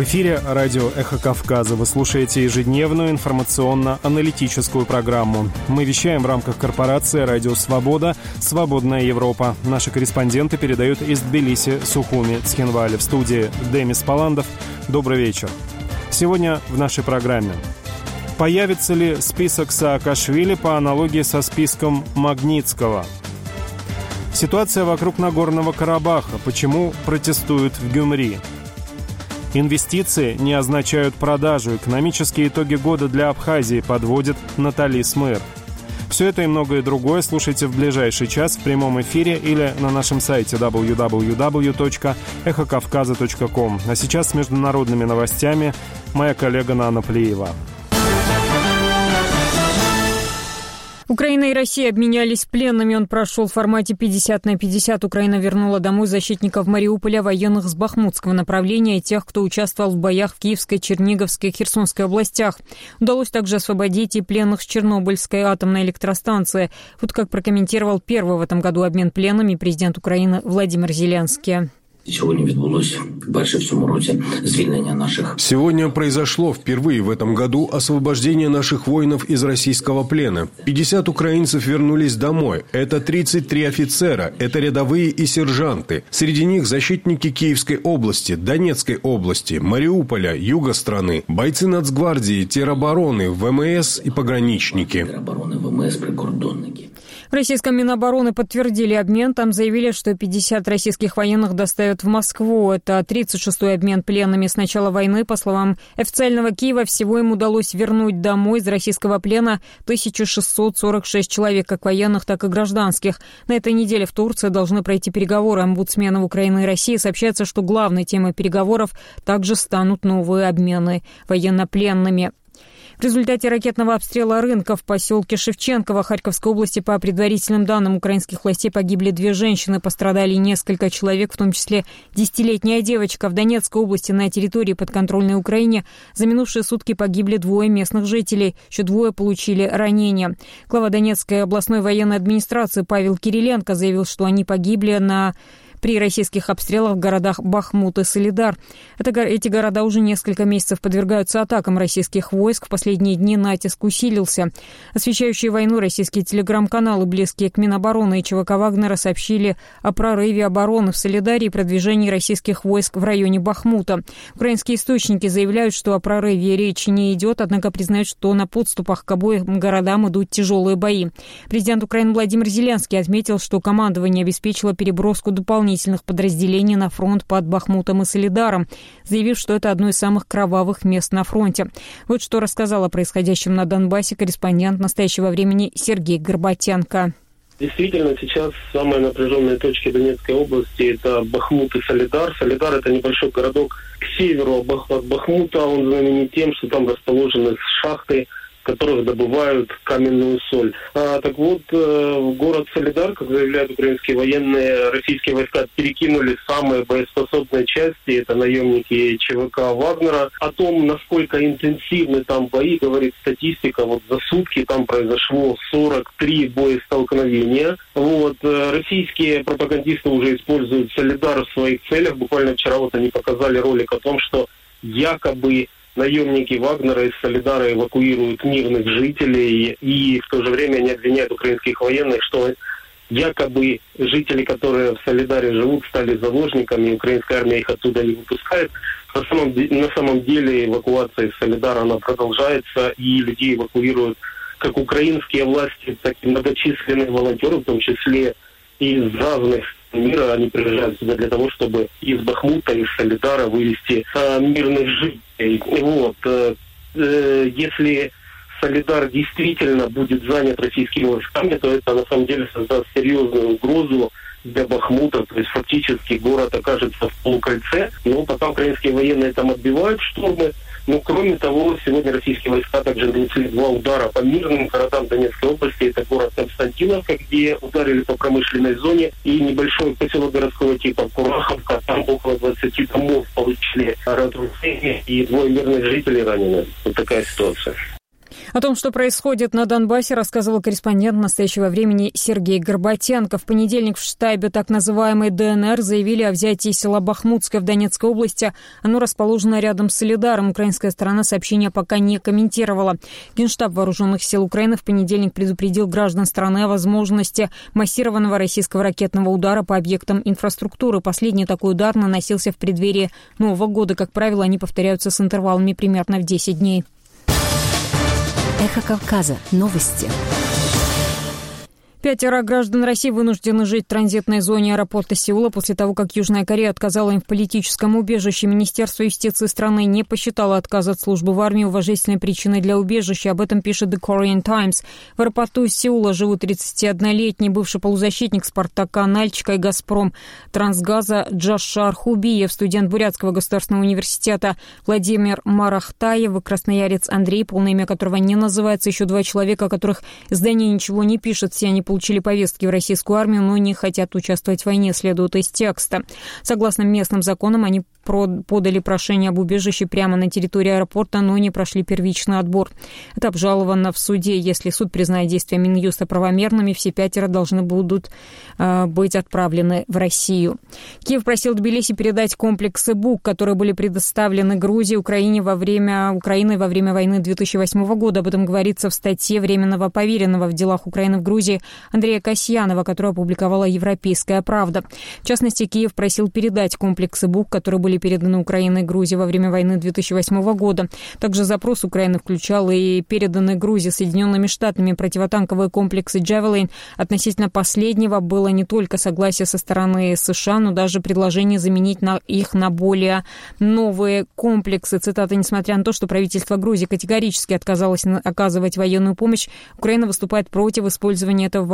эфире радио «Эхо Кавказа». Вы слушаете ежедневную информационно-аналитическую программу. Мы вещаем в рамках корпорации «Радио Свобода», «Свободная Европа». Наши корреспонденты передают из Тбилиси, Сухуми, Цхинвали. В студии Демис Паландов. Добрый вечер. Сегодня в нашей программе. Появится ли список Саакашвили по аналогии со списком Магнитского? Ситуация вокруг Нагорного Карабаха. Почему протестуют в Гюмри? Инвестиции не означают продажу. Экономические итоги года для Абхазии подводит Натали Смыр. Все это и многое другое слушайте в ближайший час в прямом эфире или на нашем сайте www.эхокавказа.ком. А сейчас с международными новостями моя коллега Нана Плиева. Украина и Россия обменялись пленными. Он прошел в формате 50/50. Украина вернула домой защитников Мариуполя, военных с Бахмутского направления и тех, кто участвовал в боях в Киевской, Черниговской и Херсонской областях. Удалось также освободить и пленных с Чернобыльской атомной электростанции. Вот как прокомментировал первый в этом году обмен пленными президент Украины Владимир Зеленский. Сегодня произошло впервые в этом году освобождение наших воинов из российского плена. 50 украинцев вернулись домой. Это 33 офицера, это рядовые и сержанты. Среди них защитники Киевской области, Донецкой области, Мариуполя, юга страны, бойцы Нацгвардии, теробороны, ВМС и пограничники. В российском Минобороны подтвердили обмен. Там заявили, что 50 российских военных доставят в Москву. Это 36-й обмен пленными с начала войны. По словам официального Киева, всего им удалось вернуть домой из российского плена 1646 человек, как военных, так и гражданских. На этой неделе в Турции должны пройти переговоры омбудсменов Украины и России. Сообщается, что главной темой переговоров также станут новые обмены военнопленными. В результате ракетного обстрела рынка в поселке Шевченково Харьковской области, по предварительным данным украинских властей, погибли 2 женщины, пострадали несколько человек, в том числе 10-летняя девочка. В Донецкой области на территории подконтрольной Украине за минувшие сутки погибли 2 местных жителей, еще 2 получили ранения. Глава Донецкой областной военной администрации Павел Кириленко заявил, что они погибли при российских обстрелах в городах Бахмут и Солидар. Эти города уже несколько месяцев подвергаются атакам российских войск. В последние дни натиск усилился. Освещающие войну российские телеграм-каналы, близкие к Минобороны и ЧВК Вагнера, сообщили о прорыве обороны в Солидаре и продвижении российских войск в районе Бахмута. Украинские источники заявляют, что о прорыве речи не идет, однако признают, что на подступах к обоим городам идут тяжелые бои. Президент Украины Владимир Зеленский отметил, что командование обеспечило переброску дополнительных подразделений на фронт под Бахмутом и Солидаром, заявив, что это одно из самых кровавых мест на фронте. Вот что рассказал о происходящем на Донбассе корреспондент настоящего времени Сергей Горбатенко. Действительно, сейчас самые напряженные точки Донецкой области – это Бахмут и Солидар. Солидар – это небольшой городок к северу от Бахмута. Он знаменит тем, что там расположены шахты, в которых добывают каменную соль. Так вот, в город Солидар, как заявляют украинские военные, российские войска перекинули самые боеспособные части, это наемники ЧВК Вагнера. О том, насколько интенсивны там бои, говорит статистика. Вот за сутки там произошло 43 боестолкновения. Российские пропагандисты уже используют Солидар в своих целях. Буквально вчера они показали ролик о том, что якобы наемники Вагнера из Солидара эвакуируют мирных жителей, и в то же время они обвиняют украинских военных, что якобы жители, которые в Солидаре живут, стали заложниками, и украинская армия их оттуда не выпускает. На самом деле эвакуация из Солидара, она продолжается, и людей эвакуируют как украинские власти, так и многочисленные волонтеры, в том числе из разных мира. Они приезжают сюда для того, чтобы из Бахмута, из Солидара вывести мирных жителей. Если Солидар действительно будет занят российскими войсками, то это на самом деле создаст серьезную угрозу для Бахмута. То есть фактически город окажется в полукольце. Но пока украинские военные там отбивают штурмы. Но кроме того, сегодня российские войска также нанесли 2 удара по мирным городам Донецкой области. Это город Константиновка, где ударили по промышленной зоне, и небольшой поселок городского типа Кураховка. Там около 20 домов получили разрушения, и 2 мирных жителей ранены. Вот такая ситуация. О том, что происходит на Донбассе, рассказывал корреспондент «Настоящего времени» Сергей Горбатенко. В понедельник в штабе так называемой ДНР заявили о взятии села Бахмутское в Донецкой области. Оно расположено рядом с Солидаром. Украинская сторона сообщения пока не комментировала. Генштаб Вооруженных сил Украины в понедельник предупредил граждан страны о возможности массированного российского ракетного удара по объектам инфраструктуры. Последний такой удар наносился в преддверии Нового года. Как правило, они повторяются с интервалами примерно в 10 дней. Эхо Кавказа. Новости. 5 граждан России вынуждены жить в транзитной зоне аэропорта Сеула после того, как Южная Корея отказала им в политическом убежище. Министерство юстиции страны не посчитало отказ от службы в армии уважительной причиной для убежища. Об этом пишет The Korean Times. В аэропорту Сеула живут 31-летний бывший полузащитник «Спартака» Нальчика и «Газпром» Трансгаза Джашар Хубиев, студент Бурятского государственного университета Владимир Марахтаев и красноярец Андрей, полное имя которого не называется, еще 2 человека, о которых издание ничего не пишет. Все они получили повестки в российскую армию, но не хотят участвовать в войне, следует из текста. Согласно местным законам, они подали прошение об убежище прямо на территории аэропорта, но не прошли первичный отбор. Это обжаловано в суде. Если суд признает действия Минюста правомерными, все 5 должны будут быть отправлены в Россию. Киев просил Тбилиси передать комплексы БУК, которые были предоставлены Грузии Украине во время войны 2008 года. Об этом говорится в статье временного поверенного в делах Украины в Грузии Андрея Касьянова, которую опубликовала «Европейская правда». В частности, Киев просил передать комплексы БУК, которые были переданы Украиной и Грузии во время войны 2008 года. Также запрос Украины включал и переданные Грузии Соединенными Штатами противотанковые комплексы «Джавелин». Относительно последнего было не только согласие со стороны США, но даже предложение заменить их на более новые комплексы. Цитата: «Несмотря на то, что правительство Грузии категорически отказалось оказывать военную помощь, Украина выступает против использования этого